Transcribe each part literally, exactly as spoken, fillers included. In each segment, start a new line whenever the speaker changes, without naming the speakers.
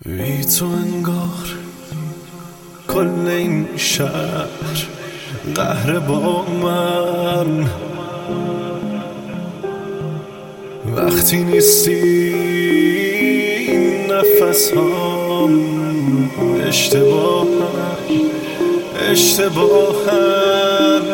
بی تو انگار کل این شهر قهر با من، وقتی نیستی نفس هم اشتباهن اشتباهن.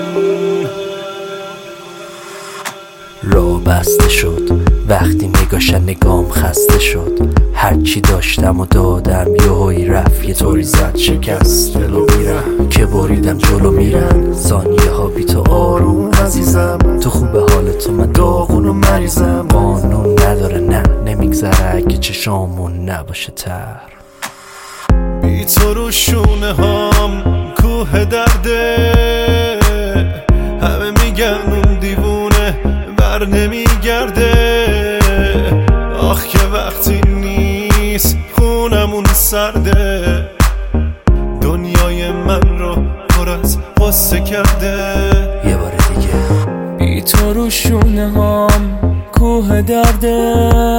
راه بسته شد وقتی نگاشن نگام خسته شد، هرچی داشتم و دادم یهویی رفت، یه طوری زد شکست دلو میرم که بریدم جلو میرم. ثانیه ها بی تو آروم عزیزم، تو خوبه حال تو من داغون و مریضم. قانون نداره نه نمیگذره اگه چشامون نباشه تر.
بی تو رو شونه هام کوه درده، همه میگن اون دیوونه بر نمیگرده. آخ که وقتی نیست خونمون سرده، دنیای من رو پر از غصه کرده.
یه بار دیگه
بی تو رو شونه هام کوه درده،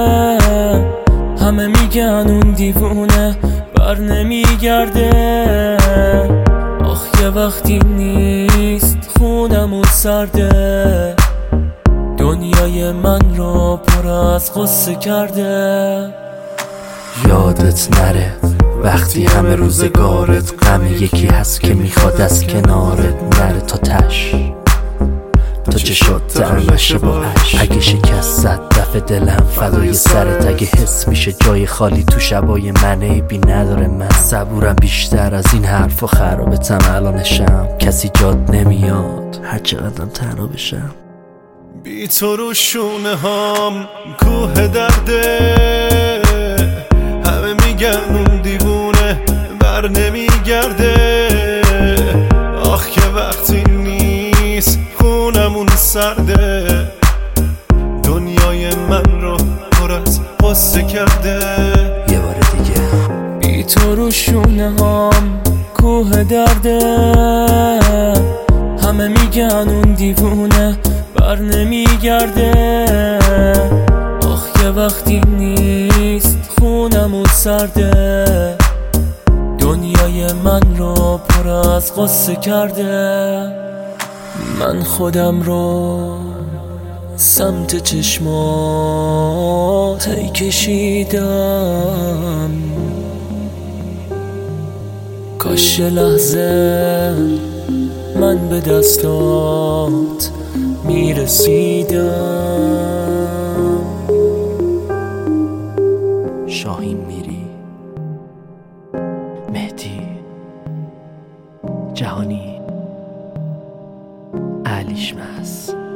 همه میگن اون دیوونه بر نمیگرده. آخ یه وقتی نیست خونمون سرده، دنیای من رو پر از غصه کرده.
یادت نره وقتی همه روزگارت غم یکی هست که میخواد از کنارت نره تا تش، تا چشات تر نشه با عشق. اگه شکست زد دفع دلم فدای سرت، اگه حس میشه جای خالی تو شبای من عیبی نداره. من صبورم بیشتر از این حرف و خرابتم الانشم، کسی جاد نمیاد هر چقدرم تنها بشم.
بی تو رو شونه هام کوه درده، همه میگن اون دیوونه بر نمیگرده. آخ که وقتی نیست خونمون سرده، دنیای من رو پر از غصه کرده.
یه بار دیگه
بی تو رو شونه هام کوه درده، همه میگن اون دیوونه بر نمیگرده. آخ یه وقتی نیست خونمون سرده، دنیای من رو پر از غصه کرده. من خودم رو سمت چشمات هی کشیدم، کاش لحظه من به دستات میرسیدم.
شاهین میری، مهدی جهانی، علیش مس.